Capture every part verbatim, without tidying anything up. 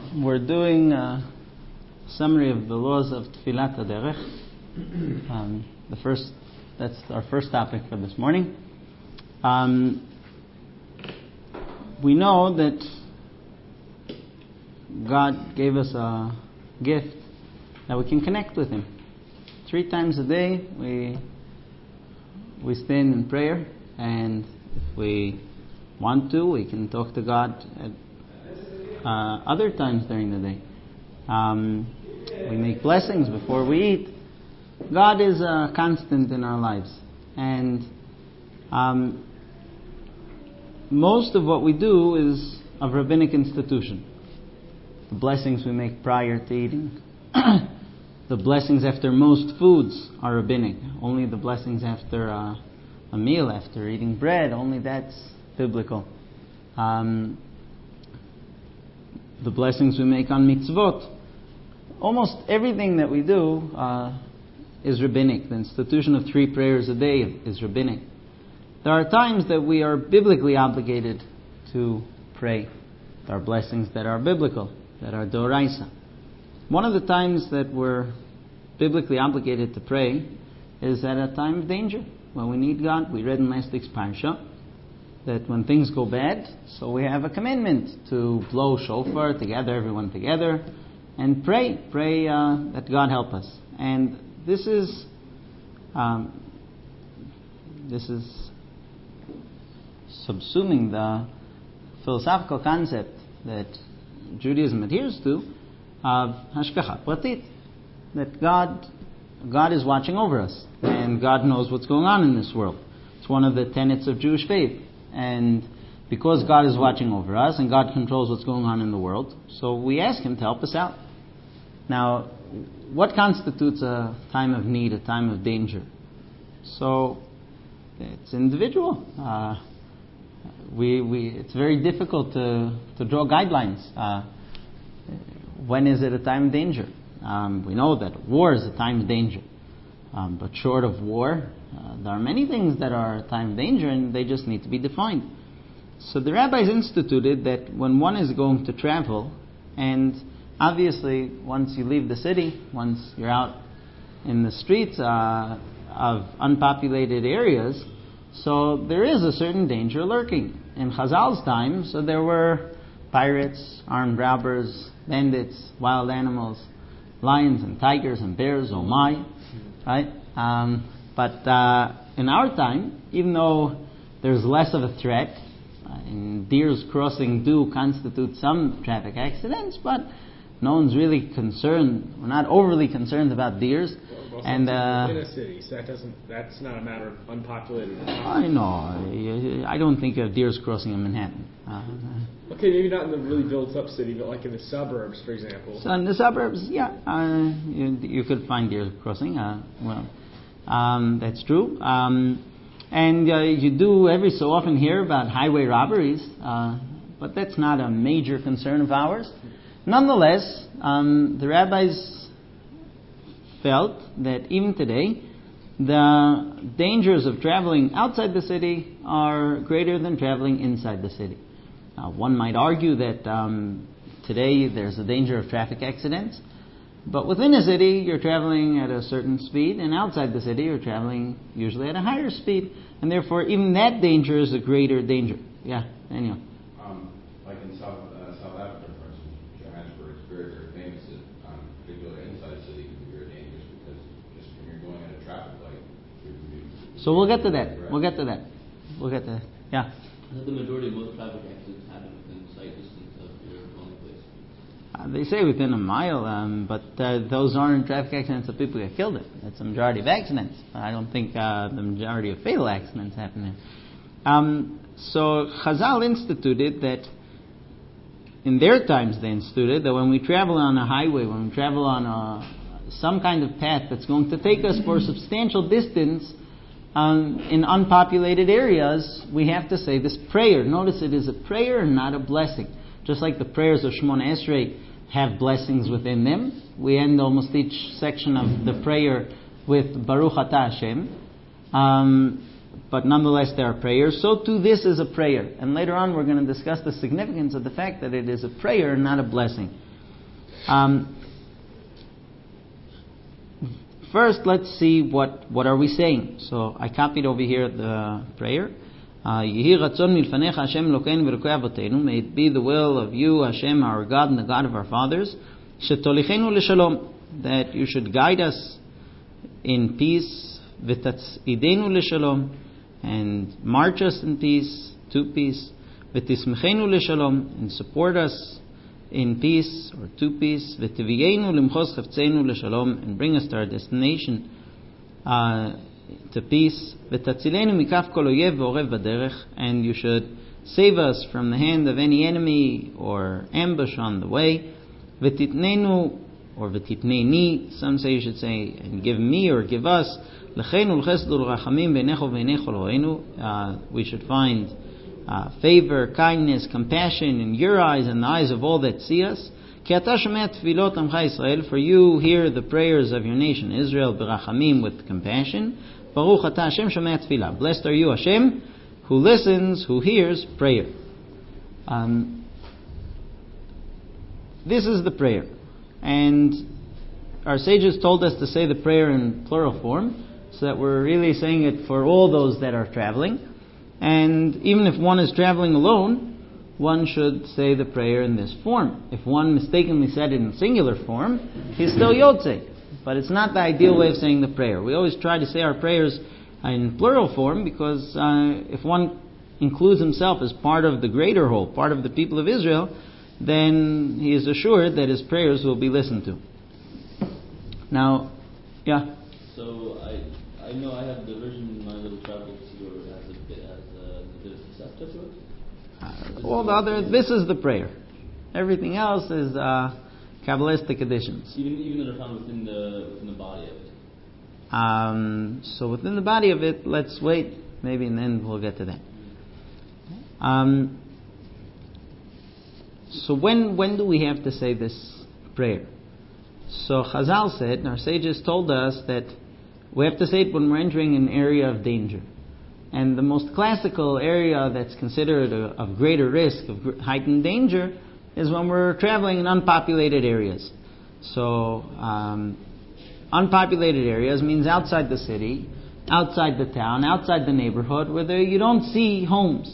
We're doing a summary of the laws of Tfilat HaDerech. Um, the first, that's our first topic for this morning. Um, we know that God gave us a gift that we can connect with Him. Three times a day we we stand in prayer, and if we want to, we can talk to God at uh, other times during the day. Um, we make blessings before we eat. God is a constant in our lives, and um, most of what we do is of rabbinic institution. The blessings we make prior to eating. The blessings after most foods are rabbinic. Only the blessings after uh, a meal, after eating bread, only that's biblical. Um, the blessings we make on mitzvot. Almost everything that we do uh, is rabbinic. The institution of three prayers a day is rabbinic. There are times that we are biblically obligated to pray. There are blessings that are biblical, that are doraisa. One of the times that we're biblically obligated to pray is at a time of danger, when we need God. We read in last week's parsha that when things go bad, so we have a commandment to blow shofar, to gather everyone together, and pray. Pray uh, that God help us. And this is um, this is subsuming the philosophical concept that Judaism adheres to of hashgacha pratit, that God God is watching over us, and God knows what's going on in this world. It's one of the tenets of Jewish faith. And because God is watching over us and God controls what's going on in the world, so we ask Him to help us out. Now, what constitutes a time of need, a time of danger? So, it's individual. Uh, we we it's very difficult to, to draw guidelines. Uh, when is it a time of danger? Um, we know that war is a time of danger. Um, but short of war, uh, there are many things that are a time of danger, and they just need to be defined. So the rabbis instituted that when one is going to travel, and obviously once you leave the city, once you're out in the streets uh, of unpopulated areas, so there is a certain danger lurking. In Chazal's time, so there were pirates, armed robbers, bandits, wild animals, lions and tigers and bears, oh my, right? Um, but uh, in our time, even though there's less of a threat, uh, and deers crossing do constitute some traffic accidents, but no one's really concerned. We're not overly concerned about deers. Well, and uh, in a city, so that doesn't. That's not a matter of unpopulated. I know. I don't think of deers crossing in Manhattan. Uh, okay, maybe not in the really built-up city, but like in the suburbs, for example. So in the suburbs, yeah, uh, you, you could find deer crossing. Uh, well, um, that's true. Um, and uh, you do every so often hear about highway robberies, uh, but that's not a major concern of ours. Nonetheless, um, the rabbis felt that even today, the dangers of traveling outside the city are greater than traveling inside the city. Now, one might argue that um, today there's a danger of traffic accidents, but within a city you're traveling at a certain speed, and outside the city you're traveling usually at a higher speed, and therefore even that danger is a greater danger. Yeah, Daniel. Um, like in South, uh, South Africa, for instance, Johannesburg is very, very famous that um, particularly inside the city can be very dangerous because just when you're going at a traffic light, you're, you're, So we'll get to that. We'll get to that. We'll get to that. Yeah. The majority of most traffic accidents happen within sight distance of your dwelling place. Uh, they say within a mile, um, but uh, those aren't traffic accidents that people get killed in. That's the majority of accidents. I don't think uh, the majority of fatal accidents happen there. Um, so Chazal instituted that, in their times they instituted, that when we travel on a highway, when we travel on a, some kind of path that's going to take us for a substantial distance, Um, in unpopulated areas, we have to say this prayer. Notice it is a prayer and not a blessing. Just like the prayers of Shemona Esrei have blessings within them. We end almost each section of the prayer with Baruch Atah Hashem. Um, but nonetheless there are prayers. So too this is a prayer. And later on we're going to discuss the significance of the fact that it is a prayer and not a blessing. Um, first, let's see what, what are we saying. So I copied over here the prayer. Uh, Yehi ratzon milfanecha Hashem Elokeinu v'Elokei Avotenu. May it be the will of you, Hashem, our God, and the God of our fathers, shetolichenu l'shalom, that you should guide us in peace, v'tatzidenu l'shalom, and march us in peace, to peace, v'tismechenu l'shalom, and support us in peace or to peace, v'tiviyeinu limchos chavtzeinu l'shalom, and bring us to our destination uh, to peace, v'tatzilenu mikaf kol oyev v'orev b'derech, and you should save us from the hand of any enemy or ambush on the way, v'titnenu, or v'titneni, some say you should say, and give me or give us, l'cheinu l'chesed u'rachamim b'einecho v'einei chol ho'enu, we should find uh, favor, kindness, compassion in your eyes and the eyes of all that see us. Ki ata shomea tefilot amcha Yisrael, for you hear the prayers of your nation Israel b'rachamim, with compassion. Baruch ata Hashem shomea tefillah. Blessed are you, Hashem, who listens, who hears prayer. Um, this is the prayer. And our sages told us to say the prayer in plural form, so that we're really saying it for all those that are traveling. And even if one is traveling alone, one should say the prayer in this form. If one mistakenly said it in singular form, he's still Yotzei. But it's not the ideal way of saying the prayer. We always try to say our prayers in plural form, because uh, if one includes himself as part of the greater whole, part of the people of Israel, then he is assured that his prayers will be listened to. Now, yeah? So I I know I have the version in my little travel tour as a bit as a, a bit of Tosefta to it. Uh, all the other, this is the prayer. Everything else is uh, Kabbalistic additions. Even even that are found within the within the body of it. Um, so within the body of it, let's wait, maybe, and then we'll get to that. Um, so when when do we have to say this prayer? So Chazal said, our sages told us that we have to say it when we're entering an area of danger. And the most classical area that's considered a, of greater risk, of gr- heightened danger, is when we're traveling in unpopulated areas. So um, unpopulated areas means outside the city, outside the town, outside the neighborhood, where there, you don't see homes.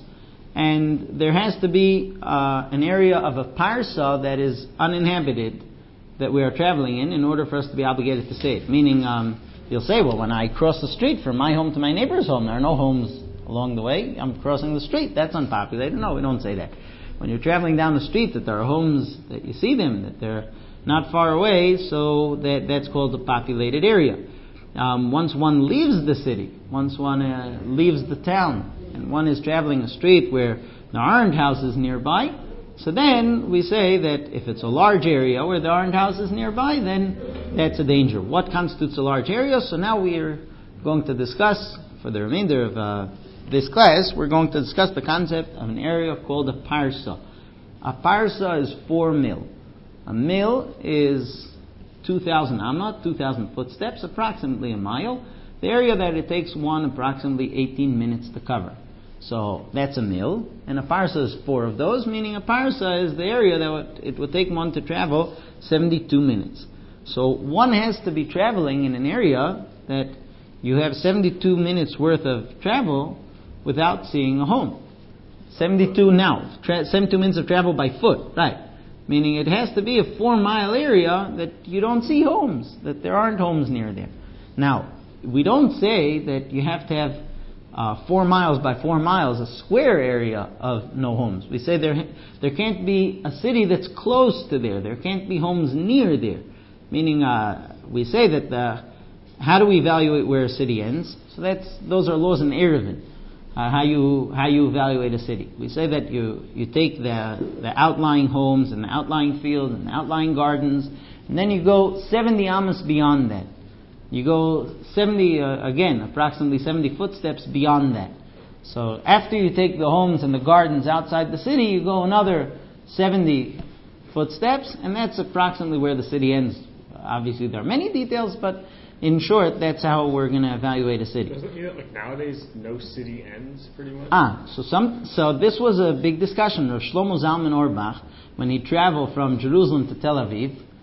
And there has to be uh, an area of a parsa that is uninhabited that we are traveling in in order for us to be obligated to say it. Meaning, um, you'll say, well, when I cross the street from my home to my neighbor's home, there are no homes along the way. I'm crossing the street. That's unpopulated. No, we don't say that. When you're traveling down the street, that there are homes, that you see them, that they're not far away, so that that's called a populated area. Um, once one leaves the city, once one uh, leaves the town, and one is traveling a street where there aren't houses nearby, so then we say that if it's a large area where there aren't houses nearby, then that's a danger. What constitutes a large area? So now we are going to discuss, for the remainder of uh, this class, we're going to discuss the concept of an area called a parsa. A parsa is four mil. A mil is two thousand amma, two thousand footsteps, approximately a mile. The area that it takes one approximately eighteen minutes to cover. So that's a mil, and a parsa is four of those, meaning a parsa is the area that would, it would take one to travel seventy-two minutes. So one has to be traveling in an area that you have seventy-two minutes worth of travel without seeing a home. seventy-two now, tra- seventy-two minutes of travel by foot, right? Meaning it has to be a four mile area that you don't see homes, that there aren't homes near there. Now, we don't say that you have to have uh, four miles by four miles, a square area of no homes. We say there there can't be a city that's close to there. There can't be homes near there. Meaning, uh, we say that the, how do we evaluate where a city ends? So that's those are laws in Eruvin. Uh, how you how you evaluate a city. We say that you, you take the the outlying homes and the outlying fields and the outlying gardens, and then you go seventy amos beyond that. You go seventy, uh, again, approximately seventy footsteps beyond that. So after you take the homes and the gardens outside the city, you go another seventy footsteps, and that's approximately where the city ends. Obviously there are many details, but in short, that's how we're going to evaluate a city. Does it mean that, like, nowadays no city ends, pretty much? Ah, so some, so this was a big discussion. Rav Shlomo Zalman Auerbach, when he traveled from Jerusalem to Tel Aviv,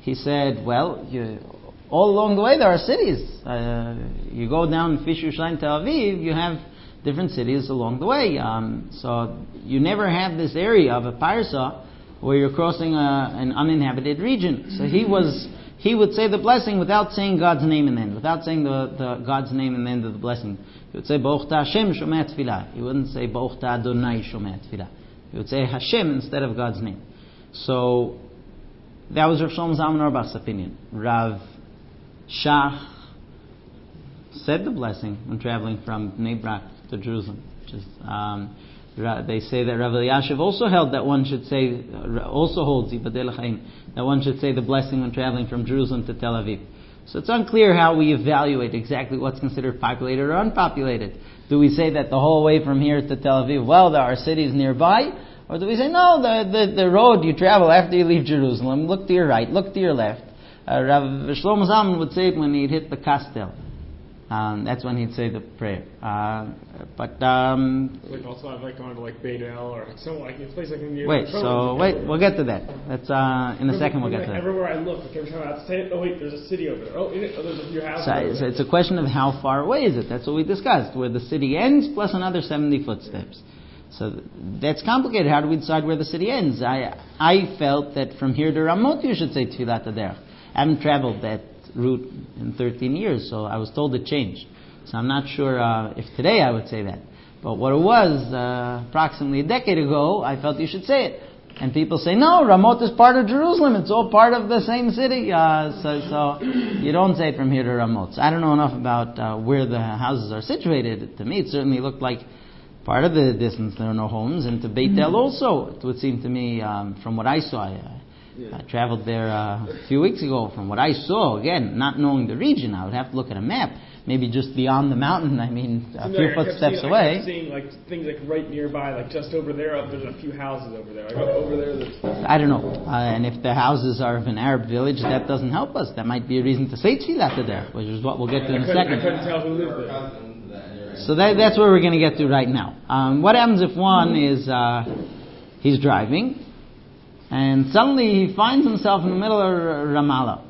he said, well, you, all along the way there are cities. Uh, you go down Fish Yerushalayim Tel Aviv, you have different cities along the way. Um, so you never have this area of a parsa where you're crossing a, an uninhabited region. So he was he would say the blessing without saying God's name in the end, without saying the, the God's name in the end of the blessing. He would say Baruch Ta Hashem Shomei Tfilah. He wouldn't say Baruch Ta Adonai Shomei Tfilah. He would say Hashem instead of God's name. So that was Rav Shlomo Zalman Auerbach's opinion. Rav Shach said the blessing when traveling from Bnei Brak to Jerusalem. Which is, um, they say that Rav Elyashiv also held that one should say, also holds Yibadei L'chaim, that one should say the blessing when traveling from Jerusalem to Tel Aviv. So it's unclear how we evaluate exactly what's considered populated or unpopulated. Do we say that the whole way from here to Tel Aviv, well, there are cities nearby? Or do we say, no, the, the, the road you travel after you leave Jerusalem, look to your right, look to your left. Uh, Rav Shlomo Zalman would say it when he'd hit the Kastel. Um, that's when he'd say the prayer. Uh, but um, like also I'd like going to like Beit El or some like a place like in the wait. So wait, we'll get to that. That's uh, in a second. We'll get to that. Everywhere I look, like every time I say it, oh wait, there's a city over there. Oh, in it, oh there's a few houses. So over it's, there. it's a question of how far away is it. That's what we discussed. Where the city ends plus another seventy footsteps. So that's complicated. How do we decide where the city ends? I I felt that from here to Ramot you should say Tfilat HaDerech. I haven't traveled that route in thirteen years, so I was told it changed. So I'm not sure uh, if today I would say that. But what it was, uh, approximately a decade ago, I felt you should say it. And people say, no, Ramot is part of Jerusalem. It's all part of the same city. Uh, so, so you don't say it from here to Ramot. So I don't know enough about uh, where the houses are situated. To me, it certainly looked like part of the distance there are no homes. And to Beit El also, it would seem to me, um, from what I saw, I, I traveled there uh, a few weeks ago. From what I saw, again, not knowing the region, I would have to look at a map. Maybe just beyond the mountain, I mean, a few footsteps seeing, away. I kept seeing like things like right nearby, like just over there, up there's a few houses over there. Like over there, there's... I don't know. Uh, and if the houses are of an Arab village, that doesn't help us. That might be a reason to say Tfilat HaDerech, which is what we'll get to in a second. I couldn't tell who lived there. So that, that's where we're going to get to right now. Um, what happens if one is, uh, he's driving, and suddenly he finds himself in the middle of Ramallah.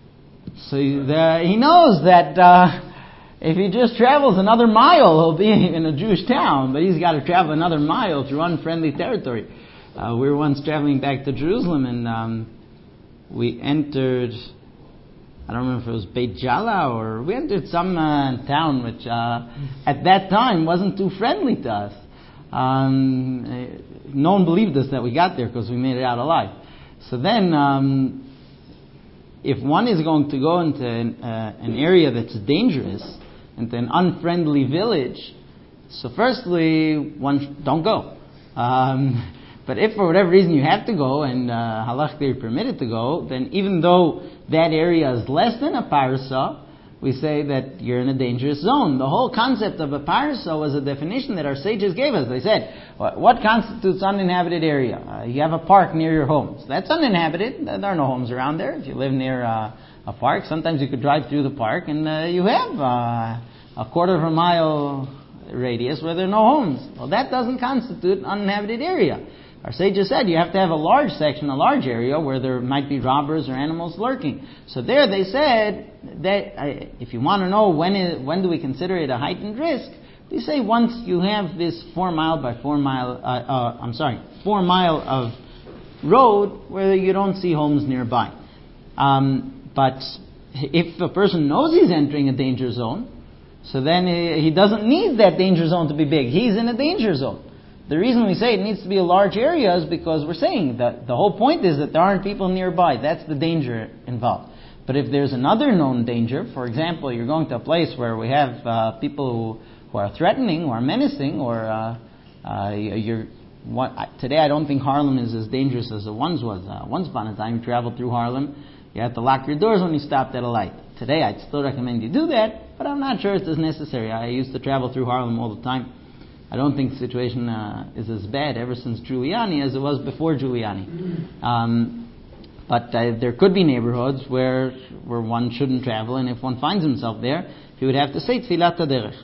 So the, he knows that uh, if he just travels another mile, he'll be in a Jewish town, but he's got to travel another mile through unfriendly territory. Uh, we were once traveling back to Jerusalem, and um, we entered, I don't remember if it was Beit Jala, or we entered some uh, town which uh, at that time wasn't too friendly to us. Um, no one believed us that we got there because we made it out alive. So then, um, if one is going to go into an, uh, an area that's dangerous, into an unfriendly village, so firstly, one sh- don't go. Um, but if for whatever reason you have to go, and uh, halachically you're permitted to go, then even though that area is less than a parasa, we say that you're in a dangerous zone. The whole concept of a parasa was a definition that our sages gave us. They said, what, what constitutes uninhabited area? Uh, you have a park near your home. So that's uninhabited. There are no homes around there. If you live near uh, a park, sometimes you could drive through the park and uh, you have uh, a quarter of a mile radius where there are no homes. Well, that doesn't constitute an uninhabited area. Our sages said you have to have a large section, a large area where there might be robbers or animals lurking. So there they said that uh, if you want to know when is, when do we consider it a heightened risk, we say once you have this four mile by four mile, uh, uh, I'm sorry, four mile of road where you don't see homes nearby. Um, but if a person knows he's entering a danger zone, so then he, he doesn't need that danger zone to be big. He's in a danger zone. The reason we say it needs to be a large area is because we're saying that the whole point is that there aren't people nearby. That's the danger involved. But if there's another known danger, for example, you're going to a place where we have uh, people who, who are threatening, who are menacing, or uh, uh, you're what, today I don't think Harlem is as dangerous as it once was. Uh, once upon a time, you traveled through Harlem, you had to lock your doors when you stopped at a light. Today, I'd still recommend you do that, but I'm not sure it's as necessary. I used to travel through Harlem all the time. I don't think the situation uh, is as bad ever since Giuliani as it was before Giuliani. Um, but uh, there could be neighborhoods where where one shouldn't travel, and if one finds himself there, he would have to say Tfilat HaDerech.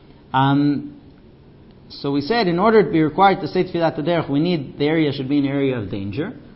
Um, so we said in order to be required to say Tfilat HaDerech, we need the area should be an area of danger.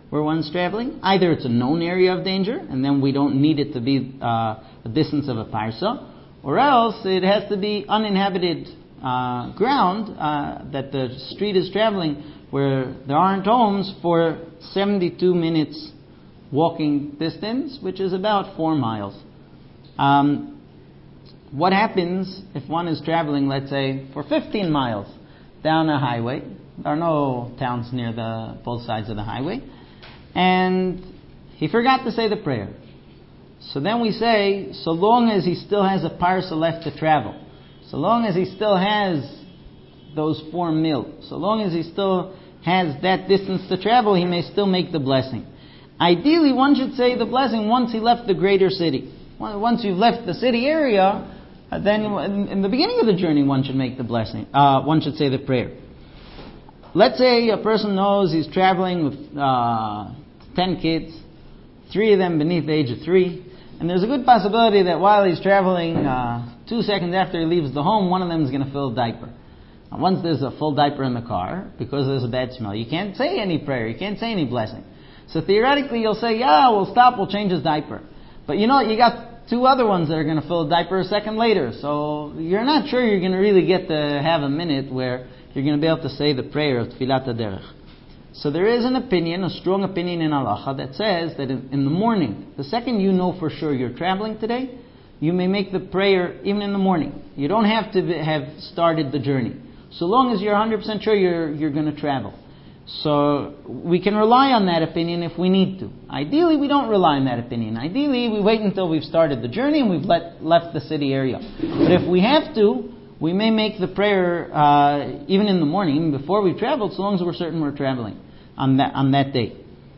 where one's traveling. Either it's a known area of danger, and then we don't need it to be uh, a distance of a parsa, or else it has to be uninhabited uh, ground uh, that the street is traveling where there aren't homes for seventy-two minutes walking distance, which is about four miles. Um, what happens if one is traveling, let's say, for fifteen miles down a highway? There are no towns near the both sides of the highway. And he forgot to say the prayer. So then we say, so long as he still has a parsa left to travel, so long as he still has those four mil, so long as he still has that distance to travel, he may still make the blessing. Ideally, one should say the blessing once he left the greater city. Once you've left the city area, then in the beginning of the journey one should make the blessing. Uh, one should say the prayer. Let's say a person knows he's traveling with uh, ten kids, three of them beneath the age of three, and there's a good possibility that while he's traveling, uh, two seconds after he leaves the home, one of them is going to fill a diaper. And once there's a full diaper in the car, because there's a bad smell, you can't say any prayer, you can't say any blessing. So theoretically you'll say, yeah, we'll stop, we'll change his diaper. But you know, you got two other ones that are going to fill a diaper a second later, so you're not sure you're going to really get to have a minute where you're going to be able to say the prayer of Tfilat HaDerech. So there is an opinion, a strong opinion in halacha that says that in, in the morning, the second you know for sure you're traveling today, you may make the prayer even in the morning. You don't have to be, have started the journey, so long as you're one hundred percent sure you're you're going to travel. So we can rely on that opinion if we need to. Ideally, we don't rely on that opinion. Ideally, we wait until we've started the journey and we've let, left the city area. But if we have to, we may make the prayer uh, even in the morning, even before we've traveled, so long as we're certain we're traveling on that on that day.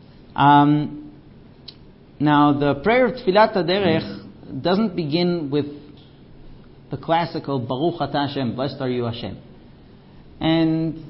Um, now, the prayer of Tfilat HaDerech doesn't begin with the classical Baruch Atah Hashem, blessed are you Hashem. And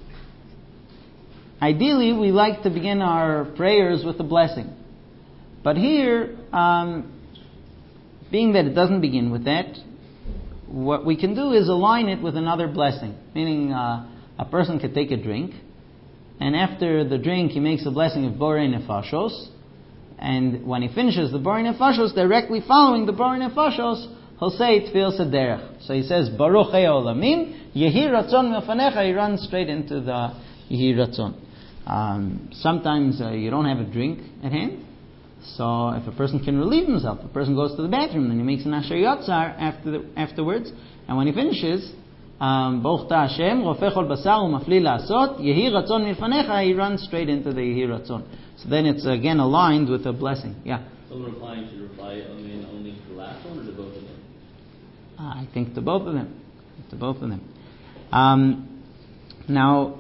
ideally, we like to begin our prayers with a blessing. But here, um, being that it doesn't begin with that, what we can do is align it with another blessing. Meaning, uh, a person could take a drink, and after the drink he makes a blessing of Borei Nefashos, and when he finishes the Borei Nefashos, directly following the Borei Nefashos, he'll say Tfilas HaDerech. So he says, Baruch Hei Olamim, Yehi Ratzon Mefanecha, he runs straight into the Yehi Ratzon. Um, sometimes uh, you don't have a drink at hand, so if a person can relieve himself, a person goes to the bathroom, then he makes an Asher Yotzar after the, afterwards, and when he finishes, Baruch Ta Hashem, Rofech Ol Basar Umafli La'asot, Yehi Ratzon Milfanecha, he runs straight into the Yehi Ratzon. So then it's again aligned with a blessing. Yeah? Someone replying should reply only, only to the last one or to both of them? Uh, I think to both of them. To both of them. Um, now,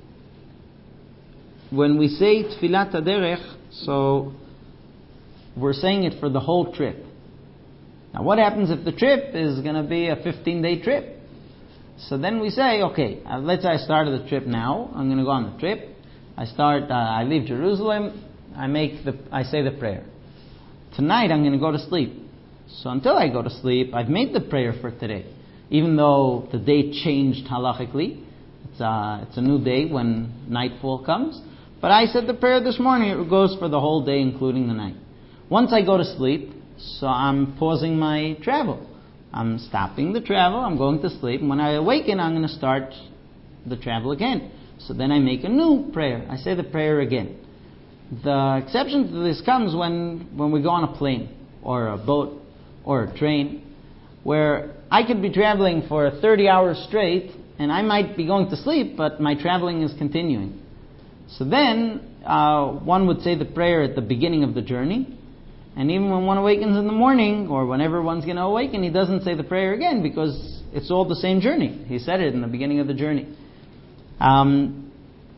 when we say Tfilat HaDerech, so we're saying it for the whole trip. Now what happens if the trip is going to be a fifteen-day trip? So then we say, okay, uh, let's say I started the trip now. I'm going to go on the trip. I start, uh, I leave Jerusalem. I make the, I say the prayer. Tonight I'm going to go to sleep. So until I go to sleep, I've made the prayer for today. Even though the day changed halachically. It's, uh, it's a new day when nightfall comes. But I said the prayer this morning. It goes for the whole day, including the night. Once I go to sleep, so I'm pausing my travel. I'm stopping the travel, I'm going to sleep, and when I awaken, I'm going to start the travel again. So then I make a new prayer. I say the prayer again. The exception to this comes when, when we go on a plane, or a boat, or a train, where I could be traveling for thirty hours straight, and I might be going to sleep, but my traveling is continuing. So then, uh, one would say the prayer at the beginning of the journey, and even when one awakens in the morning, or whenever one's going to awaken, he doesn't say the prayer again, because it's all the same journey. He said it in the beginning of the journey. Um,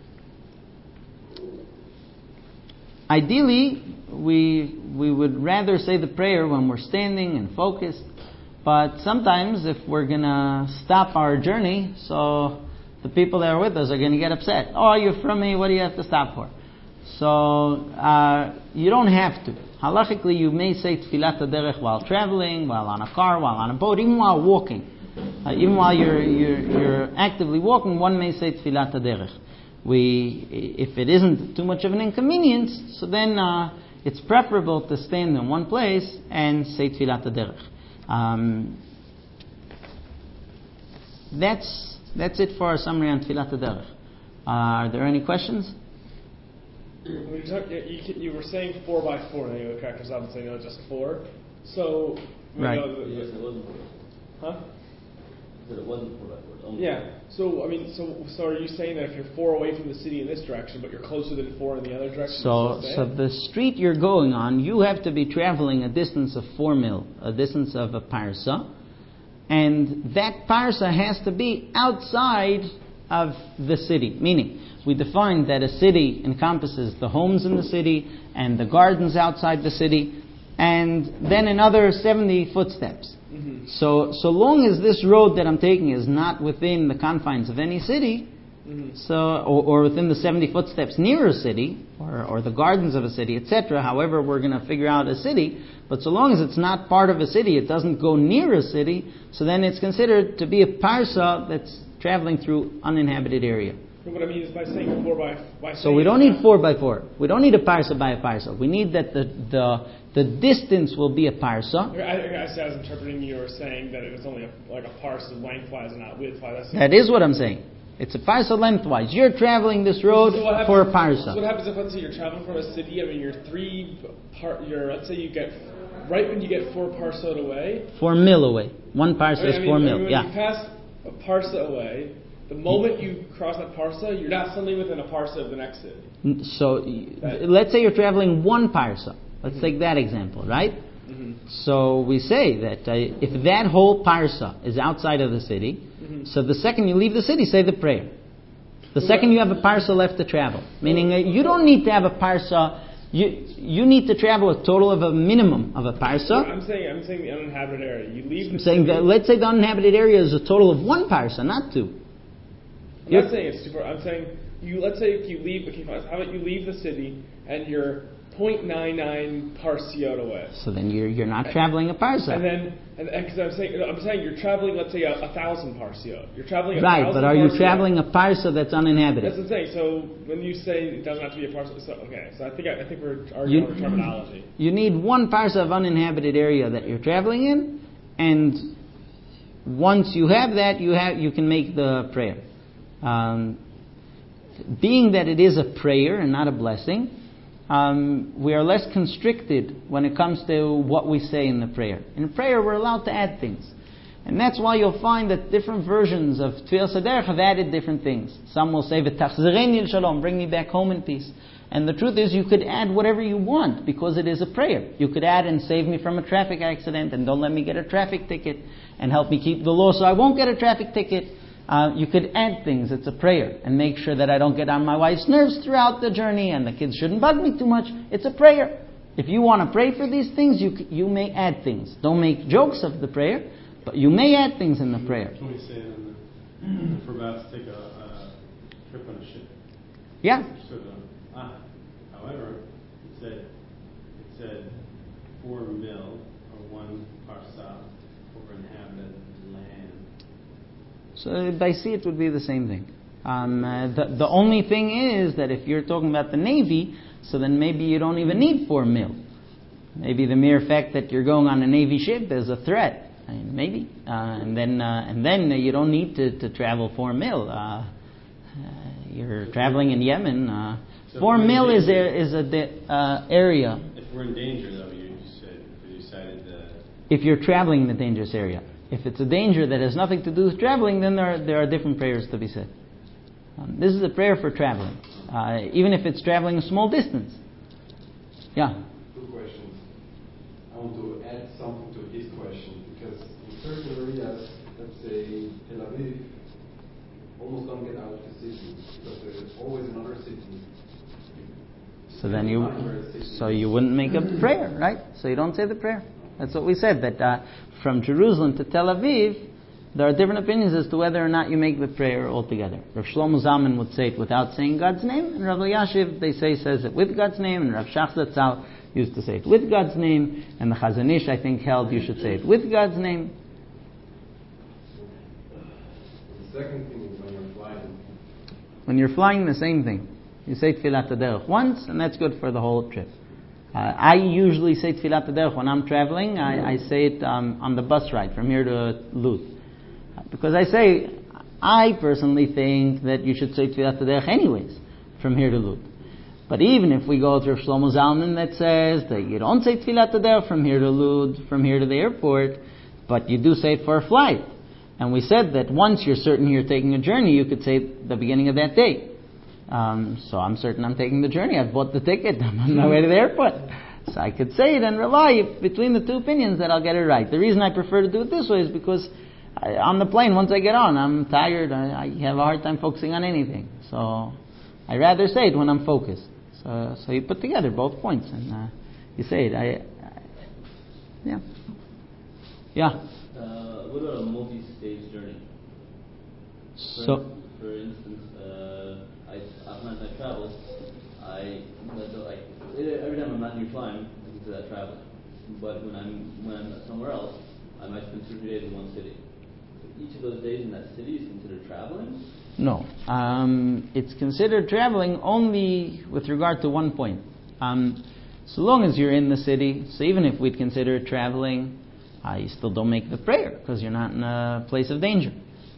ideally, we we would rather say the prayer when we're standing and focused, but sometimes if we're going to stop our journey, so the people that are with us are going to get upset. Oh, you're from me, what do you have to stop for? So, uh, you don't have to. Halachically, you may say Tfilat HaDerech while traveling, while on a car, while on a boat, even while walking. Uh, even while you're, you're, you're actively walking, one may say Tfilat HaDerech. we, if it isn't too much of an inconvenience, so then uh, it's preferable to stand in one place and say Tfilat HaDerech. Um, that's that's it for our summary on Tfilat HaDerech. Uh, are there any questions? When you, talk, you, you were saying four by four, and then you correct yourself and say no, just four. So, we Right. know that- Yes, it wasn't four. huh? That it wasn't four by four. Only Yeah. So I mean, so so are you saying that if you're four away from the city in this direction, but you're closer than four in the other direction? So, it's the so same? the street you're going on, you have to be traveling a distance of four mil, a distance of a parsa, and that parsa has to be outside of the city. Meaning, we defined that a city encompasses the homes in the city and the gardens outside the city, and then another seventy footsteps. Mm-hmm. So, so long as this road that I'm taking is not within the confines of any city, Mm-hmm. so, or, or within the seventy footsteps near a city, or, or the gardens of a city, et cetera. However, we're going to figure out a city. But so long as it's not part of a city, it doesn't go near a city, so then it's considered to be a parsa that's traveling through uninhabited area. But what I mean is by saying four by by. So we don't need four by four. We don't need a parsa by a parsa. We need that the the, the distance will be a parsa. I, I, I said I was interpreting you were saying that it was only a, like a parsa lengthwise and not widthwise. That's That is what I'm saying. It's a parsa lengthwise. You're traveling this road So what happens- for a So parsa. what happens if, let's say, you're traveling from a city? I mean, you're three part. You're let's say you get right when you get four parsot away. Four mil away. One parsa I mean, is I mean, four I mean, mil. when Yeah. you pass a parsa away, the moment you cross that parsa, you're not suddenly within a parsa of the next city. N- So, y- That- let's say you're traveling one parsa. Let's take that example, right? Mm-hmm. So we say that uh, if that whole parsa is outside of the city, Mhm. so the second you leave the city, say the prayer. The So second what- you have a parsa left to travel, meaning uh, you don't need to have a parsa. You you need to travel a total of a minimum of a parsa. I'm saying I'm saying the uninhabited area. You leave the I'm saying city. that let's say the uninhabited area is a total of one parsa, not two. I'm not saying it's super. I'm saying you. Let's say if you leave. Okay, fine. How about you leave the city and you're zero point nine nine parsiot away, So then you're you're not traveling a parsa. and then and because I'm saying I'm saying you're traveling. Let's say a, a thousand parsiot. You're traveling a Right, thousand but are you parsiot. traveling a parsa that's That's uninhabited? the thing. So when you say it doesn't have to be a parsiot, so okay. So I think I, I think we're You- arguing over terminology. You need one parsa of uninhabited area that you're traveling in, and once you have that, you have you can make the prayer. Um, being that it is a prayer and not a blessing, um, we are less constricted when it comes to what we say in the prayer. In prayer, we're allowed to add things. And that's why you'll find that different versions of Tfilas HaDerech have added different things. Some will say, V'tachzereni l'shalom, bring me back home in peace. And the truth is, you could add whatever you want, because it is a prayer. You could add and save me from a traffic accident, and don't let me get a traffic ticket, and help me keep the law so I won't get a traffic ticket. Uh, you could add things, it's a prayer, and make sure that I don't get on my wife's nerves throughout the journey, and the kids shouldn't bug me too much. It's a prayer. If you want to pray for these things, you c- you may add things. Don't make jokes of the prayer, but you may add things in the prayer. That's what we say in the, if we're about to take a, a trip on a ship. Yeah. So the, ah, however, it said it said four mil or one parsa over inhabited land. So by sea it would be the same thing. Um, uh, the, the only thing is that if you're talking about the Navy, so then maybe you don't even need four mil. Maybe the mere fact that you're going on a Navy ship is a threat. I mean, maybe. Uh, and then uh, and then you don't need to, to travel four mil. Uh, uh, you're traveling in Yemen. Uh, So four if we're mil in is danger- a, is a de, uh, area. If we're in danger, though, you just said you decided the If you're traveling in the dangerous area. If it's a danger that has nothing to do with traveling, then there are, there are different prayers to be said. Um, this is a prayer for traveling, uh, even if it's traveling a small distance. Yeah. Two questions. I want to add something to his question, because in certain areas, let's say Tel Aviv, almost don't get out of the city because there's always another city. So then you, so you wouldn't make a prayer, right? So you don't say the prayer. That's what we said. That uh, from Jerusalem to Tel Aviv, there are different opinions as to whether or not you make the prayer altogether. Rav Shlomo Zalman would say it without saying God's name, and Rav Elyashiv, they say, says it with God's name, and Rav Shach Zatzal used to say it with God's name, and the Chazon Ish, I think, held you should say it with God's name. The second thing is when you're flying, When you're flying, the same thing. You say Tfilat HaDerech once, and that's good for the whole trip. Uh, I usually say Tfilat HaDerech when I'm traveling. I, I say it um, on the bus ride from here to Lut. Because I say, I personally think that you should say Tfilat HaDerech anyways, from here to Lut. But even if we go through Shlomo Zalman that says that you don't say Tfilat HaDerech from here to Lud, from here to the airport, but you do say it for a flight. And we said that once you're certain you're taking a journey, you could say it the beginning of that day. Um, so I'm certain I'm taking the journey. I've bought the ticket. I'm on my way to the airport. So I could say it and rely between the two opinions that I'll get it right. The reason I prefer to do it this way is because I, on the plane, once I get on, I'm tired. I, I have a hard time focusing on anything. So I rather say it when I'm focused. So, so you put together both points and uh, you say it. I, I, yeah. Yeah. Uh, what about a multi-stage journey? For, So. For instance, uh, I, sometimes I travel. I like every time I'm not in flying, I consider that traveling. But when I'm when I'm somewhere else, I might spend two three days in one city. So each of those days in that city is considered traveling. No, um, it's considered traveling only with regard to one point. Um, so long as you're in the city, so even if we'd consider it traveling, uh, you still don't make the prayer because you're not in a place of danger.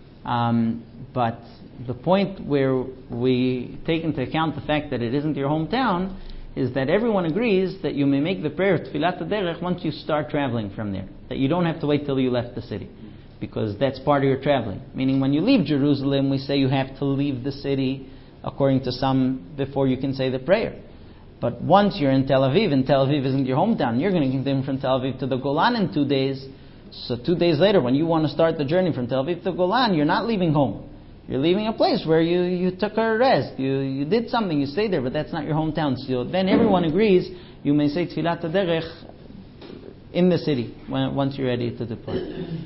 Um, but the point where we take into account the fact that it isn't your hometown is that everyone agrees that you may make the prayer Tfilat HaDerech once you start traveling from there. That you don't have to wait till you left the city, because that's part of your traveling. Meaning when you leave Jerusalem, we say you have to leave the city, according to some, before you can say the prayer. But once you're in Tel Aviv, and Tel Aviv isn't your hometown, you're going to continue from Tel Aviv to the Golan in two days. So two days later, when you want to start the journey from Tel Aviv to Golan, you're not leaving home. You're leaving a place where you, you took a rest. You you did something, you stayed there, but that's not your hometown. So then everyone agrees you may say Tfilat HaDerech in the city when, once you're ready to depart.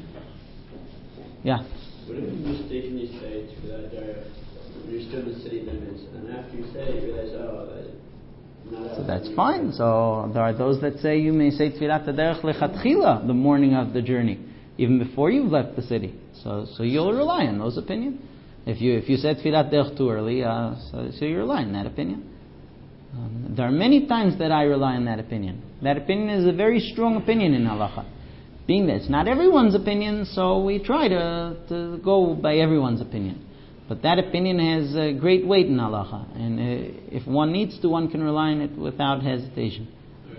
Yeah? What if you mistakenly say Tfilat HaDerech when you're still in the city limits, and after you say it, you realize, oh, I'm not out. So that's fine. So there are those that say you may say Tfilat HaDerech lechatchila, the morning of the journey, even before you've left the city. So so you'll rely on those opinions. If you if you said Tfilat HaDerech too early, uh, so, so you rely on that opinion. Um, there are many times that I rely on that opinion. That opinion is a very strong opinion in halacha. Being that it's not everyone's opinion, so we try to, to go by everyone's opinion. But that opinion has a great weight in halacha, and uh, if one needs to, one can rely on it without hesitation.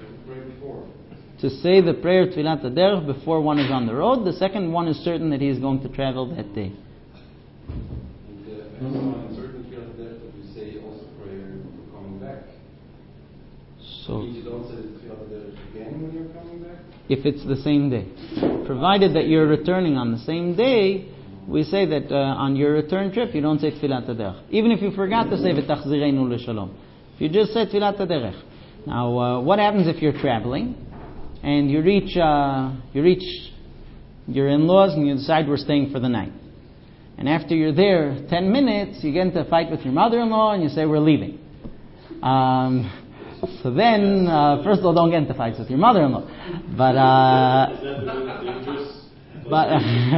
To say the prayer Tfilat HaDerech before one is on the road. The second one is certain that he is going to travel that day. And uh, also on certain Tfilat HaDerech that we say also prayer for coming back. So, You don't say the Tfilat HaDerech again when you're coming back? if it's the same day, provided that you're returning on the same day, we say that uh, on your return trip you don't say Tfilat HaDerech. Even if you forgot to say V'tachzireinu l'shalom, if you just say Tfilat HaDerech. Now, uh, what happens if you're traveling and you reach uh, you reach your in-laws and you decide we're staying for the night? And after you're there ten minutes, you get into a fight with your mother-in-law and you say we're leaving. Um, so then, uh, first of all, don't get into fights with your mother-in-law. But uh, but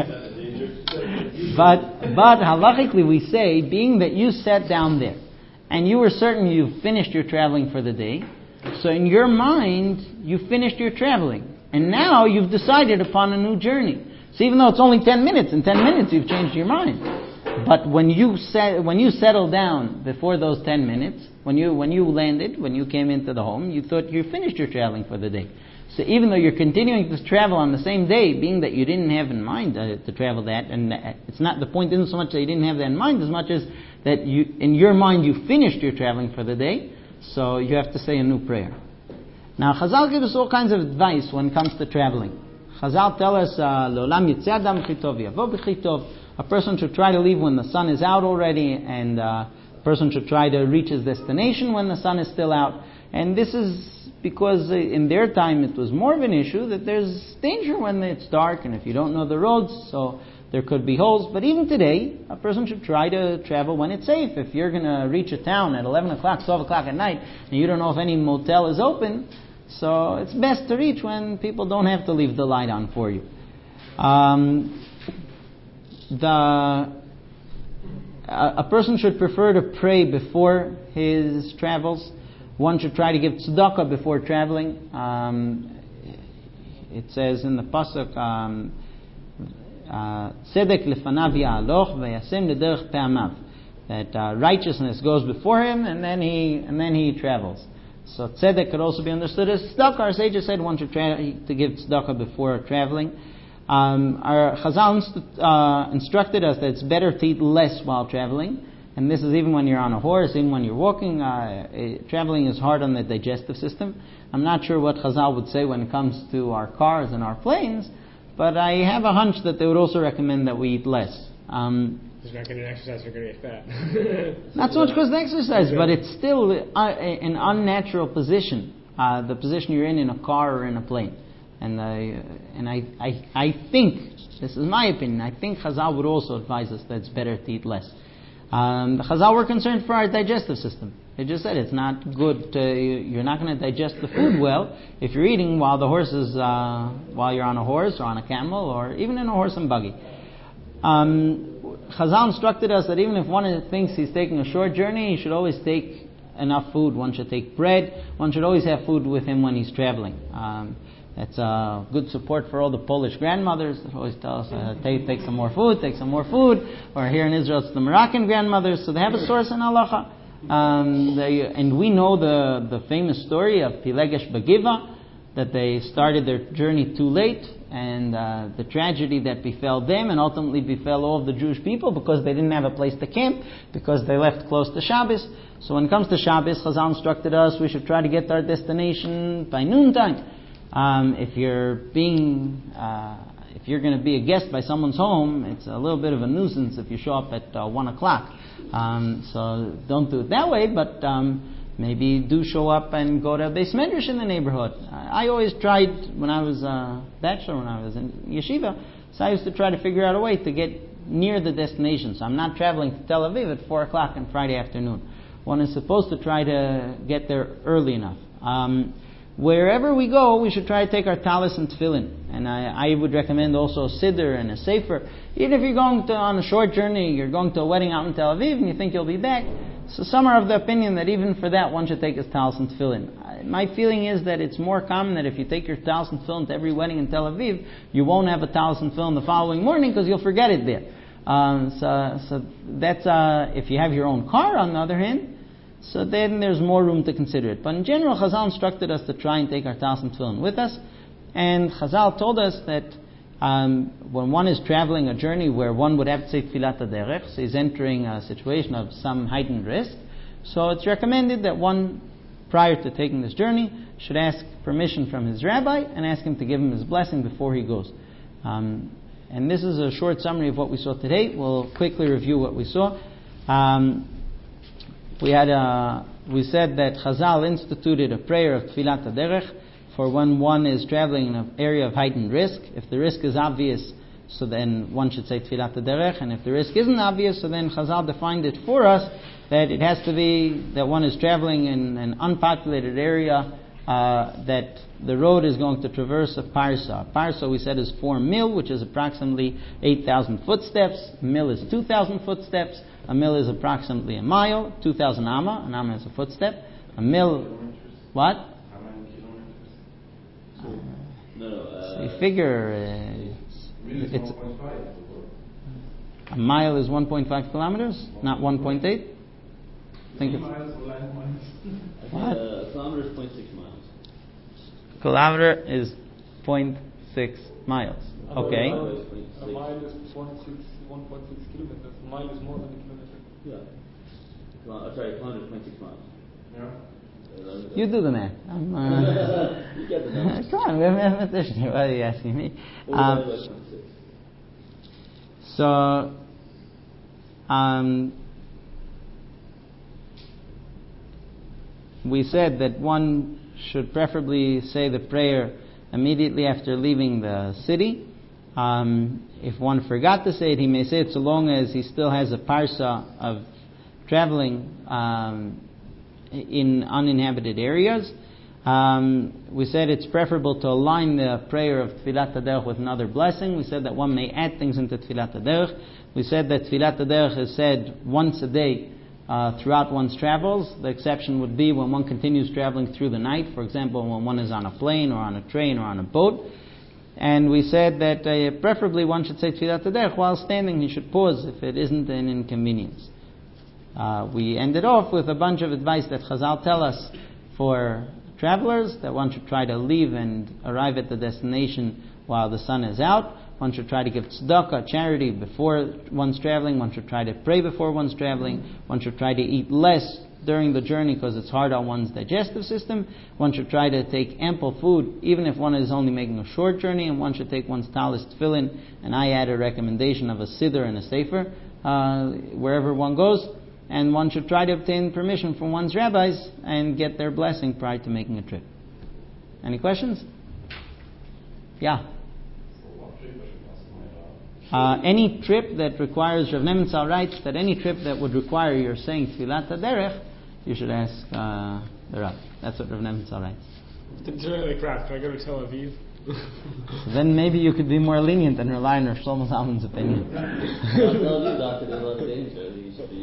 but but halachically we say, being that you sat down there and you were certain you finished your traveling for the day, so in your mind you finished your traveling, and now you've decided upon a new journey. So even though it's only ten minutes, in ten minutes you've changed your mind. But when you set, when you settled down before those ten minutes, when you when you landed, when you came into the home, you thought you finished your traveling for the day. So even though you're continuing to travel on the same day, being that you didn't have in mind uh, to travel that, and it's not, the point isn't so much that you didn't have that in mind as much as that you, in your mind, you finished your traveling for the day, so you have to say a new prayer. Now Chazal give us all kinds of advice when it comes to traveling. Chazal tell us, L'olam yitzeh adam b'chitov yavo b'chitov. A person should try to leave when the sun is out already, and uh, a person should try to reach his destination when the sun is still out. And this is because in their time it was more of an issue that there's danger when it's dark and if you don't know the roads, so there could be holes. But even today, a person should try to travel when it's safe. If you're going to reach a town at eleven o'clock, twelve o'clock at night, and you don't know if any motel is open, so it's best to reach when people don't have to leave the light on for you. Um, the a, a person should prefer to pray before his travels. One should try to give tzedakah before traveling. Um, it says in the pasuk, um, tzedek lefanav ya'aloch v'yasem l'derech pe'amav, that uh, righteousness goes before him and then he and then he travels. So tzedek could also be understood as tzedakah. Our sages said one should try to give tzedakah before traveling. Um, our Chazal inst- uh, instructed us that it's better to eat less while traveling, and this is even when you're on a horse, even when you're walking. Uh, it, traveling is hard on the digestive system. I'm not sure what Chazal would say when it comes to our cars and our planes, but I have a hunch that they would also recommend that we eat less. Um, You're not getting exercise, you're going to get fat. Not so much because of exercise, but it's still uh, an unnatural position, uh, the position you're in in a car or in a plane. And I, and I, I, I think, this is my opinion, I think Chazal would also advise us that it's better to eat less. Um, the Chazal were concerned for our digestive system. They just said it's not good, to, you're not going to digest the food well if you're eating while the horse is, uh, while you're on a horse or on a camel or even in a horse and buggy. Um, Chazal instructed us that even if one thinks he's taking a short journey, he should always take enough food. One should take bread. One should always have food with him when he's traveling. Um, that's uh, good support for all the Polish grandmothers that always tell us, uh, take, take some more food, take some more food. Or here in Israel, it's the Moroccan grandmothers. So they have a source in halacha. Um, they, and we know the, the famous story of Pilegesh Bagiva, that they started their journey too late, and uh, the tragedy that befell them and ultimately befell all of the Jewish people because they didn't have a place to camp, because they left close to Shabbos. So when it comes to Shabbos, Chazal instructed us we should try to get to our destination by noontime. Um, if you're being, uh, if you're going to be a guest by someone's home, it's a little bit of a nuisance if you show up at uh, one o'clock. Um, so don't do it that way, but um, maybe do show up and go to a Beis Medrash in the neighborhood. I always tried, when I was a bachelor, when I was in yeshiva, so I used to try to figure out a way to get near the destination. So I'm not traveling to Tel Aviv at four o'clock on Friday afternoon. One is supposed to try to get there early enough. Um, wherever we go, we should try to take our talis and tefillin. And I, I would recommend also a siddur and a sefer. Even if you're going to, on a short journey, you're going to a wedding out in Tel Aviv and you think you'll be back, so some are of the opinion that even for that one should take his talis and tefillin. My feeling is that it's more common that if you take your talis and tefillin to every wedding in Tel Aviv, you won't have a talis and tefillin the following morning because you'll forget it there. Um, so, so that's uh, if you have your own car, on the other hand, so then there's more room to consider it. But in general, Chazal instructed us to try and take our talis and tefillin with us, and Chazal told us that Um, when one is traveling a journey where one would have to say Tfilat HaDerech, so he's entering a situation of some heightened risk, so it's recommended that one, prior to taking this journey, should ask permission from his rabbi and ask him to give him his blessing before he goes. Um, and this is a short summary of what we saw today. We'll quickly review what we saw. Um, we had a, we said that Chazal instituted a prayer of Tfilat HaDerech for when one is traveling in an area of heightened risk. If the risk is obvious, so then one should say Tfilat HaDerech, and if the risk isn't obvious, so then Chazal defined it for us that it has to be that one is traveling in an unpopulated area, uh, that the road is going to traverse a parsa. Parsa, we said, is four mil, which is approximately eight thousand footsteps. A mil is two thousand footsteps. A mil is approximately a mile. two thousand amma. An amma is a footstep. A mil, what? No, no. Uh, So you figure uh, it's, it's a mile is one point five kilometers, not one point eight. Think of miles or land miles. what? Uh, a kilometer is zero point six miles. Kilometer is zero point six miles. Okay. A mile is A mile is one point six kilometers. A mile is more than a kilometer. Yeah. Kilo- uh, sorry, a kilometer is zero point six miles. Yeah. You do the math. I'm, uh, You get the number. come on, we're mathematicians. Why are you asking me? What Um, divided by zero point six? So, um, we said that one should preferably say the prayer immediately after leaving the city. Um, if one forgot to say it, he may say it so long as he still has a parsa of traveling um, in uninhabited areas. Um, we said it's preferable to align the prayer of Tfilat HaDerech with another blessing. We said that one may add things into Tfilat HaDerech. We said that Tfilat HaDerech is said once a day uh, throughout one's travels. The exception would be when one continues traveling through the night, for example, when one is on a plane or on a train or on a boat. And we said that uh, preferably one should say Tfilat HaDerech while standing. He should pause if it isn't an inconvenience. Uh, we ended off with a bunch of advice that Chazal tell us for travelers, that one should try to leave and arrive at the destination while the sun is out. One should try to give tzedakah, charity, before one's traveling. One should try to pray before one's traveling. One should try to eat less during the journey because it's hard on one's digestive system. One should try to take ample food even if one is only making a short journey, and one should take one's talis tefillin, and I add a recommendation of a siddur and a sefer uh, wherever one goes. And one should try to obtain permission from one's rabbis and get their blessing prior to making a trip. Any questions? Yeah. Uh, any trip that requires, Rav Nementzal writes that any trip that would require your saying Tfilat HaDerech, you should ask uh, the Rav. That's what Rav Nementzal writes. It's really crap. Can I go to Tel Aviv? So then maybe you could be more lenient and rely on Rav Shlomo Zalman's opinion. I'll tell you, Doctor, there's a lot of danger.